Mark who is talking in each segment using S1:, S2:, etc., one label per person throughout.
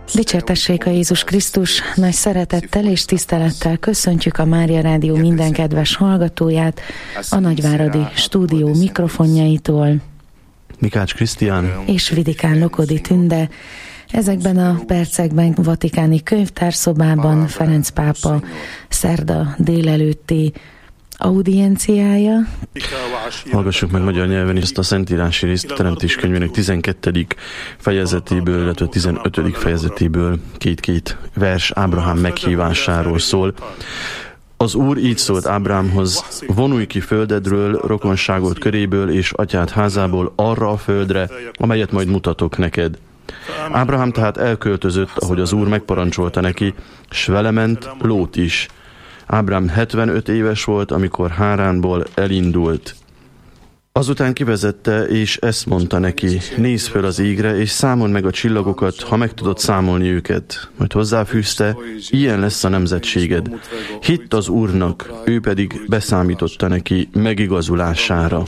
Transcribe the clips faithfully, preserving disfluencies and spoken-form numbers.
S1: Dicsértessék a Jézus Krisztus, nagy szeretettel és tisztelettel köszöntjük a Mária Rádió minden kedves hallgatóját a Nagyváradi stúdió mikrofonjaitól.
S2: Mikács Krisztián
S1: És Vidikán Lokodi Tünde. Ezekben a percekben vatikáni könyvtárszobában Ferenc pápa szerda délelőtti audienciája.
S2: Hallgassuk meg magyar nyelven ezt a szentírási részt, a Teremtés könyvének tizenkettedik fejezetéből, illetve tizenötödik fejezetéből két-két vers Ábrahám meghívásáról szól. Az Úr így szólt Ábrámhoz: vonulj ki földedről, rokonságod köréből és atyád házából arra a földre, amelyet majd mutatok neked. Ábrahám tehát elköltözött, ahogy az Úr megparancsolta neki, s vele ment Lót is. Ábrám hetvenöt éves volt, amikor Háránból elindult. Azután kivezette, és ezt mondta neki: nézz föl az égre, és számold meg a csillagokat, ha meg tudod számolni őket. Majd hozzáfűzte: ilyen lesz a nemzetséged. Hitt az Úrnak, ő pedig beszámította neki megigazulására.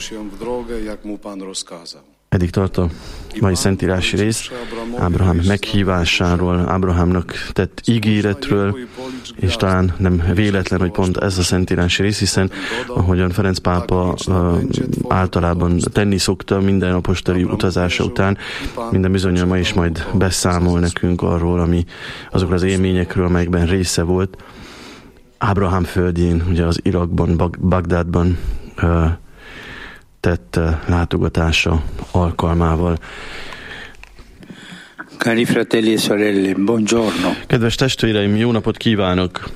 S2: Eddig tart a mai szentírási rész Ábrahám meghívásáról, Ábrahámnak tett ígéretről, és talán nem véletlen, hogy pont ez a szentírási rész, hiszen ahogyan Ferenc pápa uh, általában tenni szokta minden apostoli utazása után, minden bizonnyal ma is majd beszámol nekünk arról, ami azokról az élményekről, amelyekben része volt. Ábrahám földjén, ugye az Irakban, Bag- Bagdádban uh, tett látogatása alkalmával.
S3: Cari fratelli e sorelle, buongiorno.
S2: Kedves testvéreim, jó napot kívánok!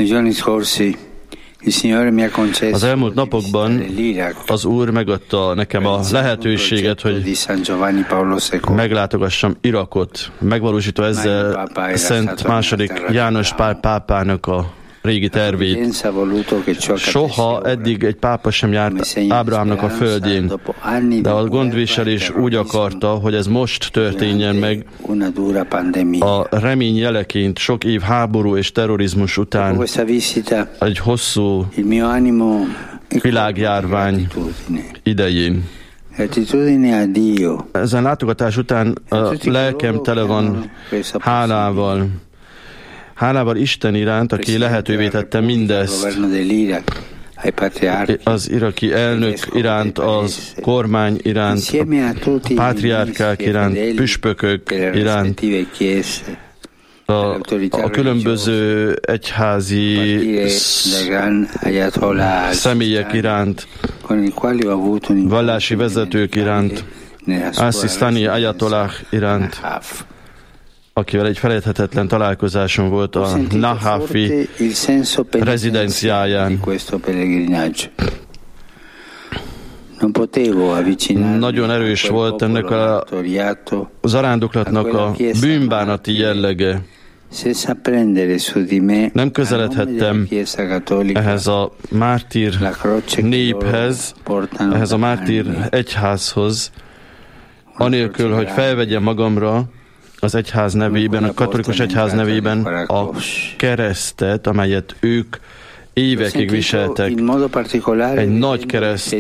S2: Az elmúlt napokban az Úr megadta nekem a lehetőséget, hogy meglátogassam Irakot, megvalósítva ezzel Szent második János Pál pápának a régi tervét. Soha eddig egy pápa sem járt Ábrahámnak a földjén, de a gondviselés úgy akarta, hogy ez most történjen meg, a remény jeleként sok év háború és terrorizmus után, egy hosszú világjárvány idején. Ezen látogatás után a lelkem tele van hálával, Hálával Isten iránt, aki lehetővé tette mindezt, az iraki elnök iránt, az kormány iránt, a pátriárkák iránt, püspökök iránt, a, a különböző egyházi személyek iránt, vallási vezetők iránt, Al-Sistani Ayatollah iránt, akivel egy felejthetetlen találkozáson volt a Nahafi rezidenciáján. Nagyon erős volt ennek a zarándoklatnak a bűnbánati jellege. Nem közeledhettem ehhez a mártír néphez, ehhez a mártír egyházhoz, anélkül, hogy felvegyem magamra az egyház nevében, a katolikus egyház nevében a keresztet, amelyet ők évekig viseltek. Egy nagy kereszt,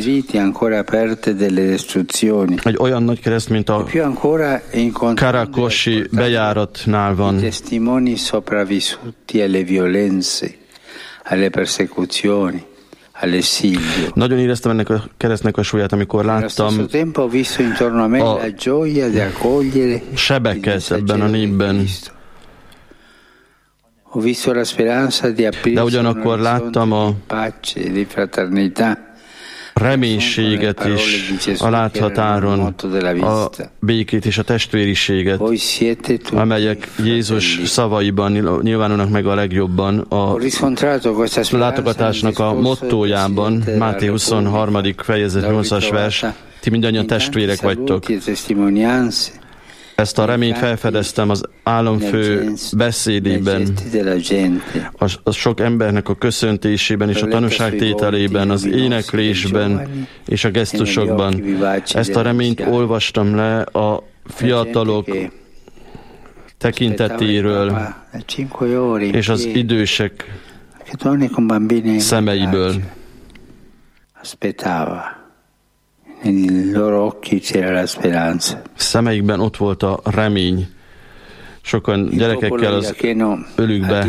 S2: egy olyan nagy kereszt, mint a Karakosi bejáratnál van. Nagyon éreztem ennek a keresztnek a súlyát, amikor láttam a sebeket ebben a népben. De ugyanakkor láttam a reménységet is a láthatáron, a békét és a testvériséget, amelyek Jézus szavaiban nyilvánulnak meg a legjobban, a látogatásnak a mottójában, Máté huszonharmadik fejezet nyolcas vers: ti mindannyian testvérek vagytok. Ezt a reményt felfedeztem az államfő beszédében, a, a sok embernek a köszöntésében és a tanúságtételében, az éneklésben és a gesztusokban. Ezt a reményt olvastam le a fiatalok tekintetéről és az idősek szemeiből. Szemeikben ott volt a remény. Sokan gyerekekkel az ölükbe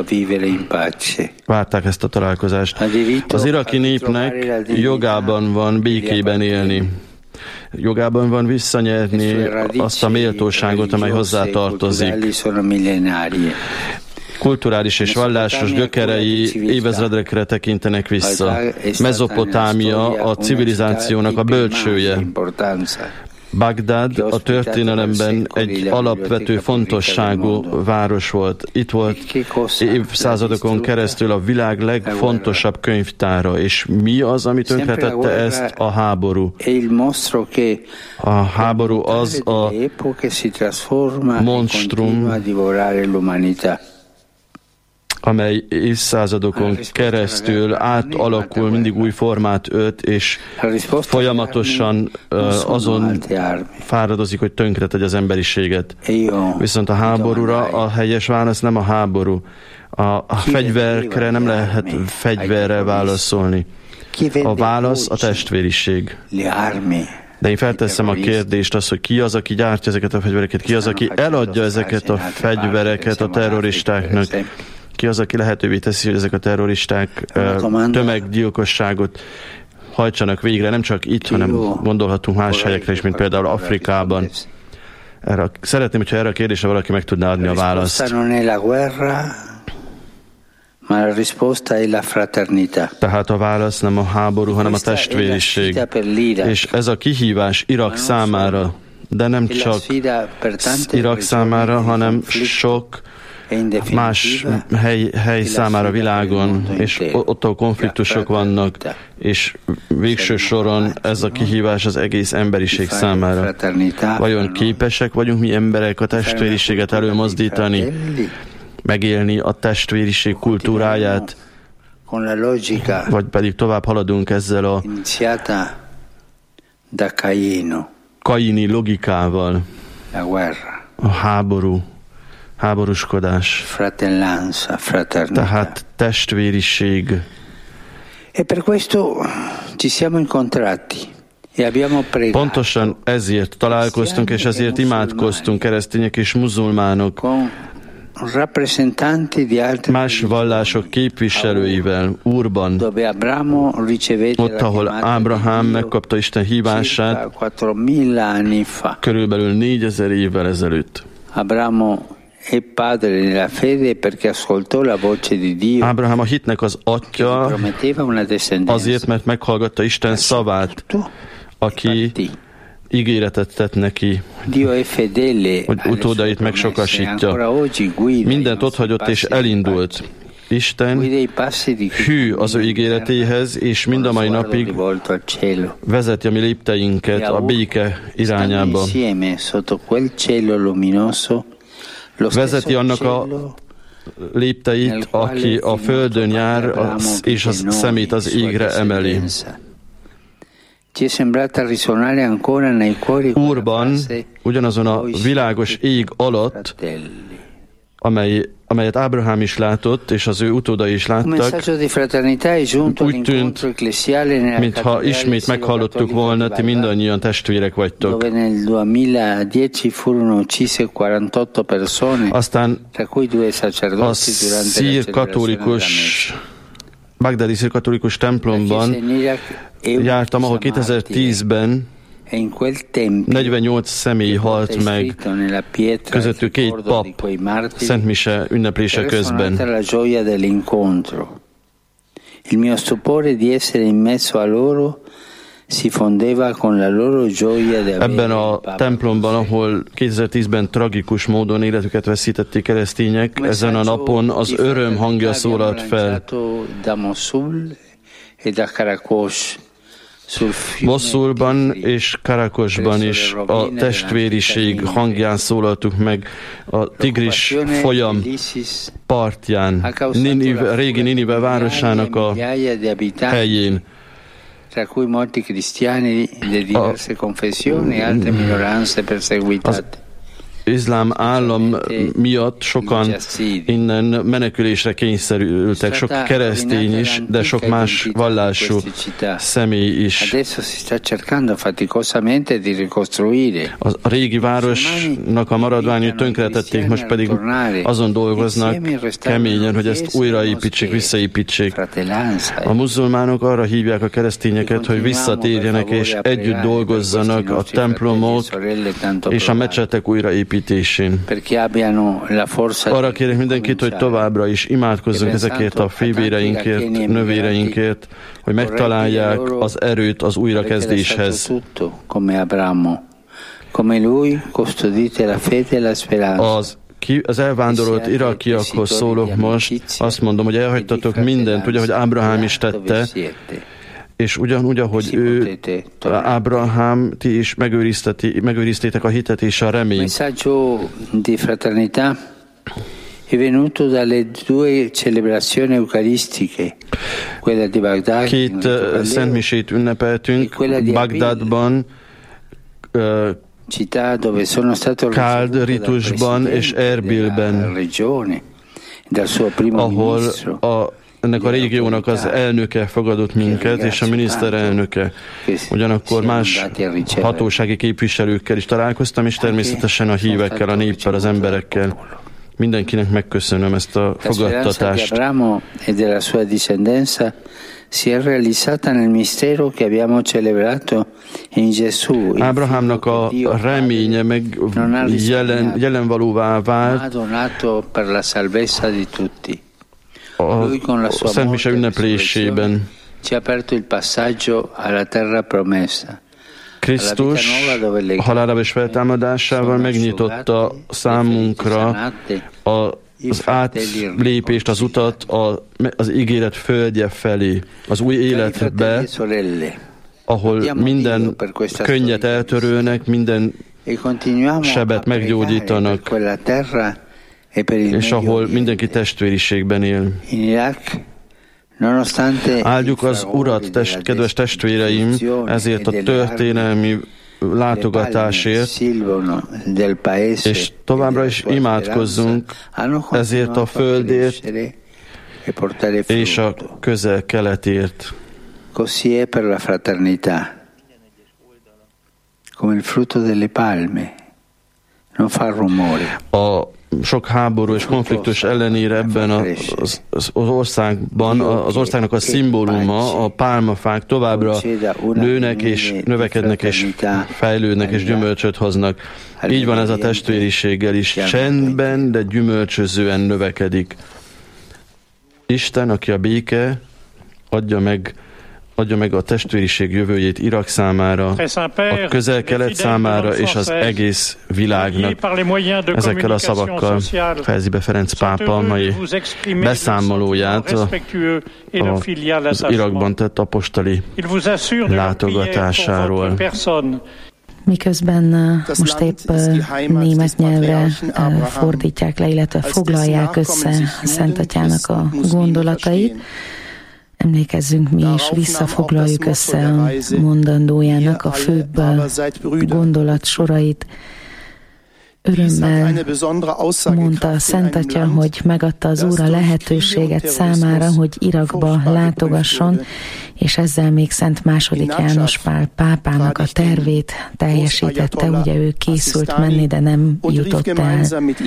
S2: várták ezt a találkozást. Az iraki népnek jogában van békében élni. Jogában van visszanyerni azt a méltóságot, amely hozzátartozik. Kulturális és vallásos gyökerei évezredekre tekintenek vissza. Mezopotámia a civilizációnak a bölcsője. Bagdád a történelemben egy alapvető fontosságú város volt. Itt volt évszázadokon keresztül a világ legfontosabb könyvtára. És mi az, ami tönkretette ezt? A háború. A háború az a monstrum, amely évszázadokon keresztül átalakul, mindig új formát ölt, és folyamatosan uh, azon fáradozik, hogy tönkretegye az emberiséget. Viszont a háborúra a helyes válasz nem a háború. A, a fegyverkre nem lehet fegyverrel válaszolni. A válasz a testvériség. De én felteszem a kérdést, az, hogy ki az, aki gyártja ezeket a fegyvereket, ki az, aki eladja ezeket a fegyvereket a terroristáknak, ki az, aki lehetővé teszi, hogy ezek a terroristák tömeggyilkosságot hajtsanak végre, nem csak itt, hanem gondolhatunk más helyekre is, mint például Afrikában. Erre, szeretném, hogyha erre a kérdésre valaki meg tudná adni a választ. Tehát a válasz nem a háború, hanem a testvériség. És ez a kihívás Irak számára, de nem csak Irak számára, hanem sok más hely, hely számára világon, és ott a konfliktusok vannak, és végső soron ez a kihívás az egész emberiség számára. Vajon képesek vagyunk mi emberek a testvériséget előmozdítani, megélni a testvériség kultúráját, vagy pedig tovább haladunk ezzel a kaini logikával, a háború, háborúskodás, tehát testvériség. Pontosan ezért találkoztunk, és ezért imádkoztunk, keresztények és muzulmánok, más vallások képviselőivel, Úrban, ott, ahol Ábrahám megkapta Isten hívását, körülbelül négyezer évvel ezelőtt. Ábrahám a hitnek az atya azért, mert meghallgatta Isten szavát, aki ígéretet tett neki, hogy utódait megsokasítja. Mindent otthagyott és elindult. Isten hű az ő ígéretéhez, és mind a mai napig vezeti a mi lépteinket a béke irányába. Vezeti annak a lépteit, aki a földön jár, és a szemét az égre emeli. Úrban, ugyanazon a világos ég alatt, amely, amelyet Ábrahám is látott, és az ő utódai is láttak, úgy tűnt, mintha ismét meghallottuk volna, ti mindannyian testvérek vagytok. Aztán a szír katolikus, bagdadi szír katolikus templomban jártam, ahol kétezer-tízben negyvennyolc személy halt meg, közöttük két pap, Szent Mise ünneplése közben. Ebben a templomban, ahol kétezer-tízben tragikus módon életüket veszítették keresztények, ezen a napon az öröm hangja szólalt fel. Moszulban és Karakosban is a testvériség hangján szólaltuk meg a Tigris folyam partján, Ninive, régi Ninive városának a helyén. A, az iszlám állam miatt sokan innen menekülésre kényszerültek, sok keresztény is, de sok más vallású személy is. A régi városnak a maradványait tönkretették, most pedig azon dolgoznak keményen, hogy ezt újraépítsék, visszaépítsék. A muzulmánok arra hívják a keresztényeket, hogy visszatérjenek és együtt dolgozzanak a templomok és a mecsetek újraépítésén. Arra kérek mindenkit, hogy továbbra is imádkozzunk ezekért a fivvéreinkért, nővéreinkért, hogy megtalálják az erőt az újrakezdéshez. Az Ki, az elvándorolt irakiakhoz szólok most, azt mondom, hogy elhagytatok mindent, ugye, ahogy Ábrahám is tette, és ugyanúgy, ahogy ő, Ábrahám, ti is megőriztétek a hitet és a reményt. Két szentmisét ünnepeltünk Bagdadban, Káld ritusban és Erbilben, ahol a, ennek a régiónak az elnöke fogadott minket, és a miniszterelnöke. Ugyanakkor más hatósági képviselőkkel is találkoztam, és természetesen a hívekkel, a néppel, az emberekkel. Mindenkinek megköszönöm ezt a fogadtatást. Si è realizzata nel mistero che abbiamo celebrato in Gesù. Ábrahámnak a reménye meg jelen, jelen valóvá vált a Szent Mise ünneplésében. Krisztus halálába és feltámadásával megnyitotta számunkra a az átlépést, az utat az ígéret földje felé, az új életbe, ahol minden könnyet eltörölnek, minden sebet meggyógyítanak, és ahol mindenki testvériségben él. Áldjuk az Urat, test, kedves testvéreim, ezért a történelmi látogatásért, és továbbra is imádkozzunk ezért a földért és a közel-keletért.
S3: Così è per la fraternità, come il frutto delle palme, non fa rumore.
S2: A sok háború és konfliktus ellenére ebben az, az országban, az országnak a szimbóluma, a pálmafák továbbra nőnek és növekednek és fejlődnek és gyümölcsöt hoznak. Így van ez a testvériséggel is. Csendben, de gyümölcsözően növekedik. Isten, aki a béke, adja meg adja meg a testvériség jövőjét Irak számára, a közel-kelet számára és az egész világnak. Ezekkel a szavakkal fejezi be Ferenc pápa mai beszámolóját a, az Irakban tett apostoli látogatásáról.
S1: Miközben most épp német nyelvre fordítják le, illetve foglalják össze Szent Atyának a gondolatait, emlékezzünk mi is, visszafoglaljuk össze a mondandójának a főbb gondolat sorait. Örömmel mondta a Szent Atya, hogy megadta az Úr a lehetőséget számára, hogy Irakba látogasson, és ezzel még Szent második János Pál pápának a tervét teljesítette. Ugye ő készült menni, de nem jutott el.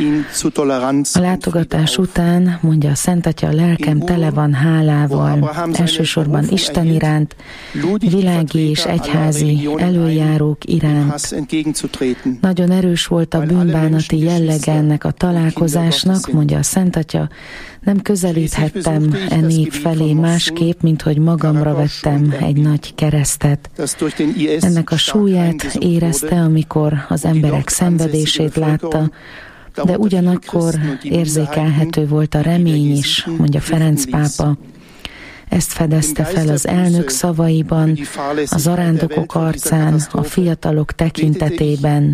S1: A látogatás után, mondja a Szent Atya, a lelkem tele van hálával, elsősorban Isten iránt, világi és egyházi előjárók iránt. Nagyon erős volt a bűnbánati jellege ennek a találkozásnak, mondja a Szent Atya, nem közelíthettem e nép felé másképp, mint hogy magamra vettem egy nagy keresztet. Ennek a súlyát érezte, amikor az emberek szenvedését látta, de ugyanakkor érzékelhető volt a remény is, mondja Ferenc pápa. Ezt fedezte fel az elnök szavaiban, a zarándokok arcán, a fiatalok tekintetében.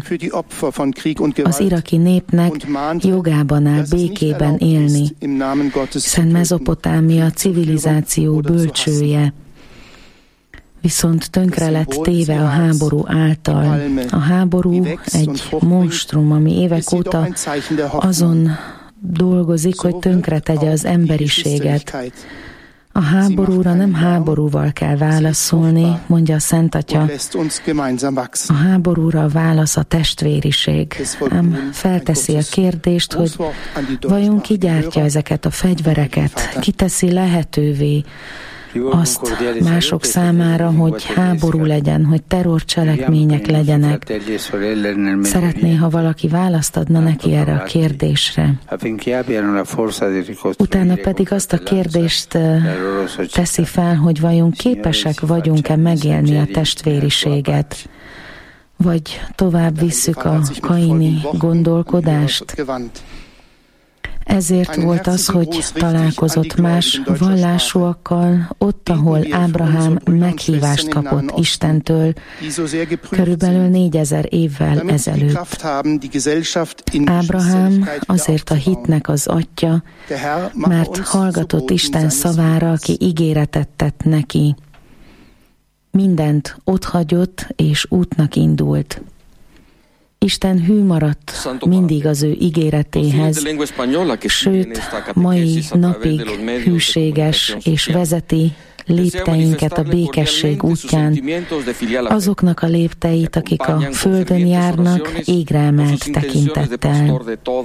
S1: Az iraki népnek jogában áll békében élni, hiszen Mezopotámia civilizáció bölcsője. viszont tönkre lett téve a háború által. A háború egy monstrum, ami évek óta azon dolgozik, hogy tönkre tegye az emberiséget. A háborúra nem háborúval kell válaszolni, mondja a Szent Atya. A háborúra a válasz a testvériség. Ám felteszi a kérdést, hogy vajon ki gyártja ezeket a fegyvereket, ki teszi lehetővé azt mások számára, hogy háború legyen, hogy terrorcselekmények legyenek. Szeretné, ha valaki választ adna neki erre a kérdésre. Utána pedig azt a kérdést teszi fel, hogy vajon képesek vagyunk-e megélni a testvériséget, vagy tovább visszük a kaini gondolkodást. Ezért volt az, hogy találkozott más vallásúakkal, ott, ahol Ábrahám meghívást kapott Istentől, körülbelül négyezer évvel ezelőtt. Ábrahám azért a hitnek az atya, mert hallgatott Isten szavára, aki ígéretet tett neki. Mindent otthagyott és útnak indult. Isten hű maradt mindig az ő ígéretéhez, sőt, mai napig hűséges és vezeti lépteinket a békesség útján, azoknak a lépteit, akik a földön járnak, égre emelt tekintettel.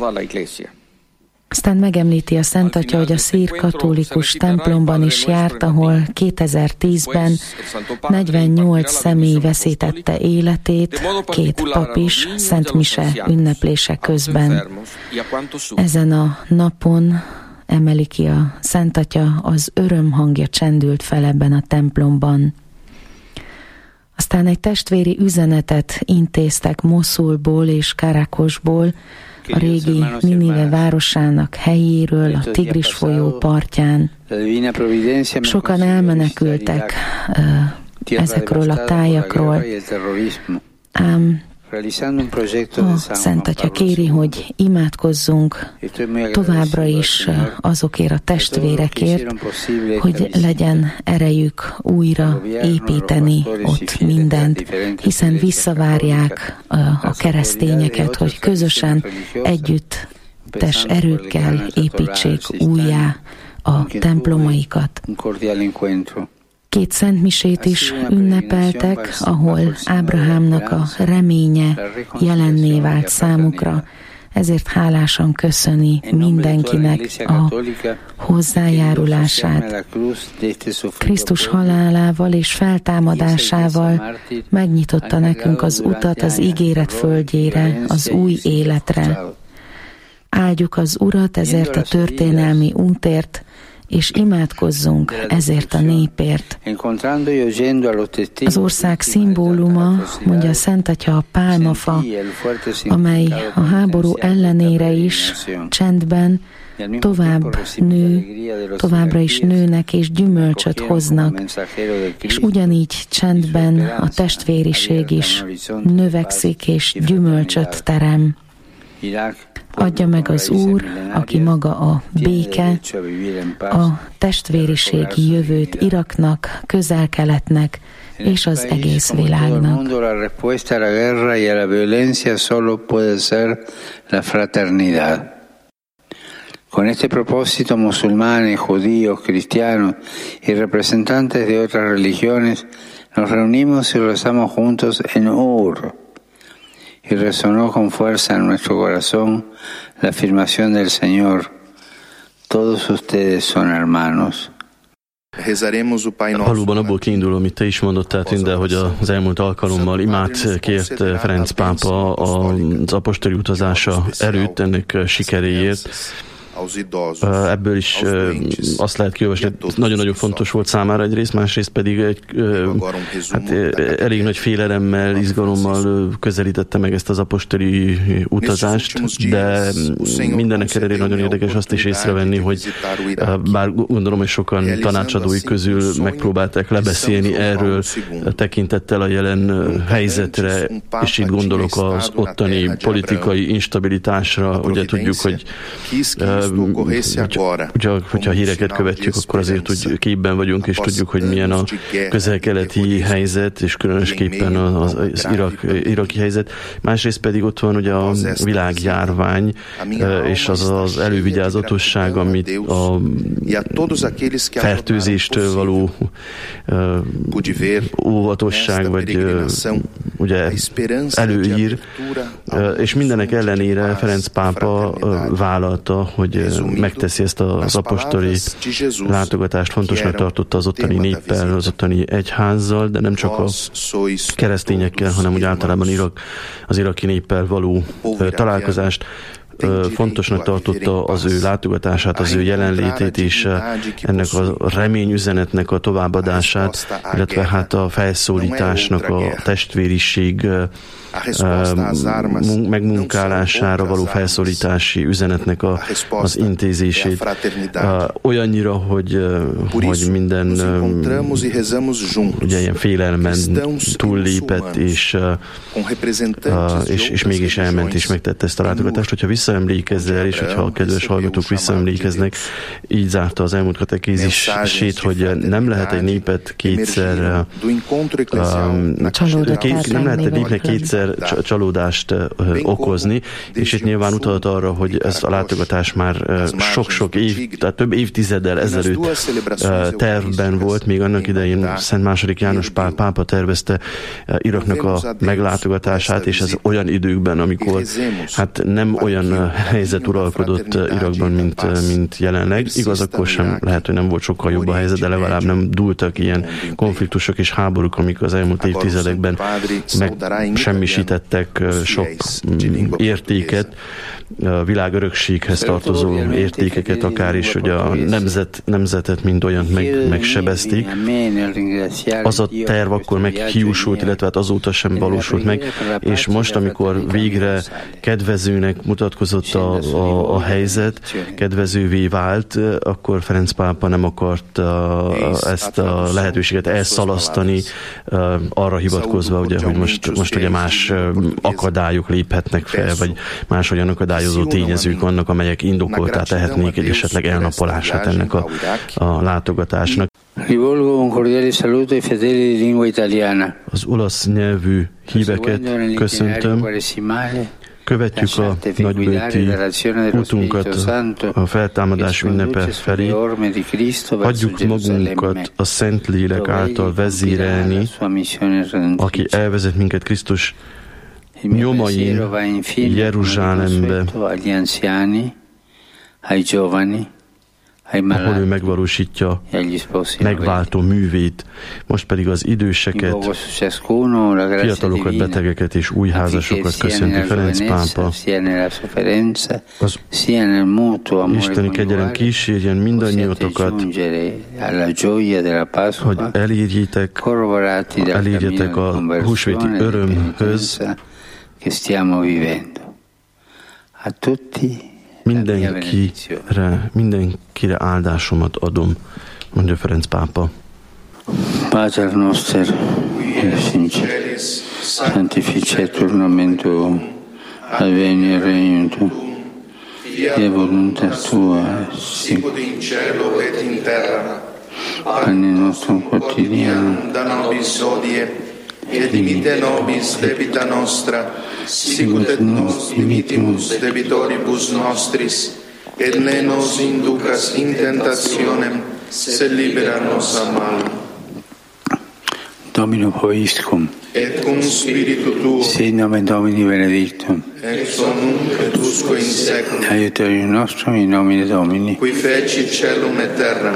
S1: Aztán megemlíti a Szent Atya, hogy a szír katolikus templomban is járt, ahol kétezer-tízben negyvennyolc személy veszítette életét, két pap is, Szent Mise ünneplése közben. Ezen a napon emeli ki a Szent Atya, az öröm hangja csendült fel ebben a templomban. Aztán egy testvéri üzenetet intéztek Moszulból és Karakosból, a régi Ninive városának helyéről, a Tigris folyó partján. Sokan elmenekültek uh, ezekről a tájakról, ám a Szent Atya kéri, hogy imádkozzunk továbbra is azokért a testvérekért, hogy legyen erejük újra építeni ott mindent, hiszen visszavárják a keresztényeket, hogy közösen együttes erőkkel építsék újjá a templomaikat. Két szentmisét is ünnepeltek, ahol Ábrahámnak a reménye jelenné vált számukra, ezért hálásan köszöni mindenkinek a hozzájárulását. Krisztus halálával és feltámadásával megnyitotta nekünk az utat az ígéret földjére, az új életre. Áldjuk az Urat ezért a történelmi útért, és imádkozzunk ezért a népért. Az ország szimbóluma, mondja a Szent Atya, a pálmafa, amely a háború ellenére is csendben tovább nő, továbbra is nőnek és gyümölcsöt hoznak, és ugyanígy csendben a testvériség is növekszik és gyümölcsöt terem. Adja meg az Úr, aki maga a béke, a testvériségi jövőt Iraknak, Közel-Keletnek és az egész világnak.
S3: Con este propósito, musulmanes, judíos, cristianos y representantes de otras religiones nos reunimos y rezamos juntos en Ur. Y resonó con fuerza en nuestro corazón la afirmación del Señor: todos ustedes son hermanos.
S2: Valóban abból kiindul, amit te is mondott, tehát de hogy az elmúlt alkalommal imát kért Ferenc pápa az apostoli utazása előtt, ennek sikeréért. Ebből is azt lehet kiolvasni, hogy nagyon-nagyon fontos volt számára egyrészt, másrészt pedig egy hát, elég nagy félelemmel, izgalommal közelítette meg ezt az apostoli utazást, de mindenek ellenére nagyon érdekes azt is észrevenni, hogy bár gondolom, hogy sokan tanácsadói közül megpróbálták lebeszélni erről tekintettel a jelen helyzetre, és itt gondolok az ottani politikai instabilitásra. Ugye tudjuk, hogy ugye, hogyha híreket követjük, akkor azért úgy képben vagyunk, és tudjuk, hogy milyen a közel-keleti helyzet, és különösképpen az, az irak, iraki helyzet. Másrészt pedig ott van ugye a világjárvány, és az az elővigyázatosság, amit a fertőzéstől való óvatosság, vagy ugye előír, és mindenek ellenére Ferenc pápa vállalta, hogy megteszi ezt az apostoli látogatást, fontosnak tartotta az ottani néppel, az ottani egyházzal, de nem csak a keresztényekkel, hanem úgy általában Irak, az iraki néppel való találkozást. Fontosnak tartotta az ő látogatását, az ő jelenlétét és ennek a reményüzenetnek a továbbadását, illetve hát a felszólításnak a testvériség megmunkálására való felszólítási üzenetnek a, az intézését. Olyannyira, hogy, hogy minden ugye ilyen félelmen túllépett, és, és, és mégis elment és megtette ezt a látogatást. Hogyha visszaemlékezzel, és hogyha a kedves hallgatók visszaemlékeznek, így zárta az elmúlt katekézisét, hogy nem lehet egy népet kétszer két, nem lehet egy népnek kétszer csalódást uh, okozni, és itt nyilván utalt arra, hogy ez a látogatás már uh, sok-sok év, tehát több évtizeddel ezelőtt uh, tervben volt, még annak idején Szent második János Pál pápa tervezte uh, Iraknak a meglátogatását, és ez olyan időkben, amikor hát nem olyan uh, helyzet uralkodott uh, Irakban, mint, uh, mint jelenleg. Igaz, akkor sem lehet, hogy nem volt sokkal jobb a helyzet, de legalább nem dúltak ilyen konfliktusok és háborúk, amik az elmúlt évtizedekben meg semmi sítettek sok értéket, a világörökséghez tartozó értékeket, akár is, hogy a nemzet, nemzetet mind olyan meg, megsebezték. Az a terv akkor meghiúsult, illetve hát azóta sem valósult meg, és most, amikor végre kedvezőnek mutatkozott a, a, a helyzet, kedvezővé vált, akkor Ferenc pápa nem akart a, ezt a lehetőséget elszalasztani, arra hivatkozva, ugye, hogy most, most ugye más akadályok léphetnek fel, vagy más olyan akadályozó tényezők vannak, amelyek indokoltá tehetnék egy esetleg elnapolását ennek a, a látogatásnak. Az olasz nyelvű híveket köszöntöm. Követjük a nagybőti útunkat a feltámadás ünnepe felé. Hagyjuk magunkat a Szentlélek által vezérelni, aki elvezet minket Krisztus nyomain Jeruzsálembe, ahol ő megvalósítja megváltó művét. Most pedig az időseket, fiatalokat, betegeket és új házasokat köszönti Ferenc pápa. Az isteni kegyelem kísérjen mindannyiótokat, hogy elérjétek, elérjetek a húsvéti örömhöz, mindenkire, mindenkire áldásomat adom, mondja Ferenc pápa.
S3: Pater noster, es in celis, sanctificetur nomen tuum, adveniat regnum tuum, fiat voluntas tua, sicut in cielo et in terra. Panem nostrum quotidianum da nobis hodie, et dimitte nobis debita nostra, sicut et nos dimittimus debitoribus nostris, et ne nos inducas in tentationem, sed libera nos a malo. Domino vobiscum, et cum spiritu tuo, sit nomen Domini benedictum, ex hoc nunc et usque in saeculum, aiuterium nostrum in nomine Domini, qui feci caelum et terram.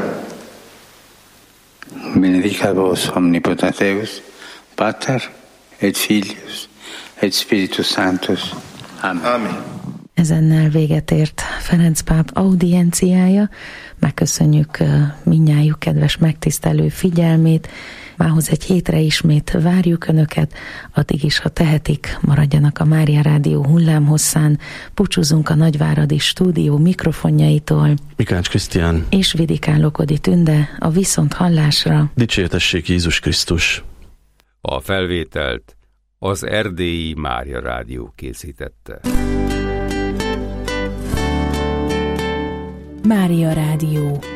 S3: Benedicat vos omnipotens Deus, Pater et Filius et Spiritus Sanctus. Amen. Amen.
S1: Ezennel véget ért Ferenc páp audienciája. Megköszönjük mindnyájuk kedves megtisztelő figyelmét. Mához egy hétre ismét várjuk Önöket, addig is, ha tehetik, maradjanak a Mária Rádió hullámhosszán. Búcsúzunk a Nagyváradi Stúdió mikrofonjaitól.
S2: Mikács Krisztián
S1: és Vidikán Lokodi Tünde, a viszont hallásra.
S2: Dicsértessék Jézus Krisztus!
S4: A felvételt az Erdélyi Mária Rádió készítette.
S5: Mária Rádió.